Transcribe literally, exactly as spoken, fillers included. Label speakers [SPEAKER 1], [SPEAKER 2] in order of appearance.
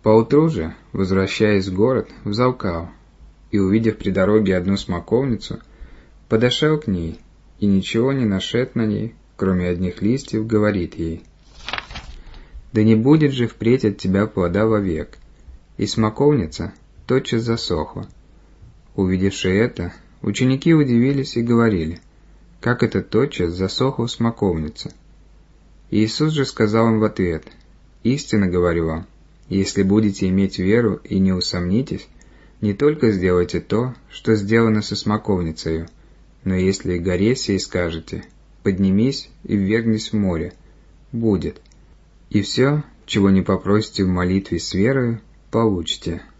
[SPEAKER 1] Поутру же, возвращаясь в город, взалкал, и, увидев при дороге одну смоковницу, подошел к ней, и, ничего не нашед на ней, кроме одних листьев, говорит ей: «Да не будет же впредь от тебя плода вовек». И смоковница тотчас засохла. Увидевши это, ученики удивились и говорили: «Как это тотчас засохла смоковница?» Иисус же сказал им в ответ: «Истинно говорю вам, если будете иметь веру и не усомнитесь, не только сделайте то, что сделано со смоковницею, но если горе сей скажете: поднимись и ввергнись в море, будет. И все, чего не попросите в молитве с верою, получите».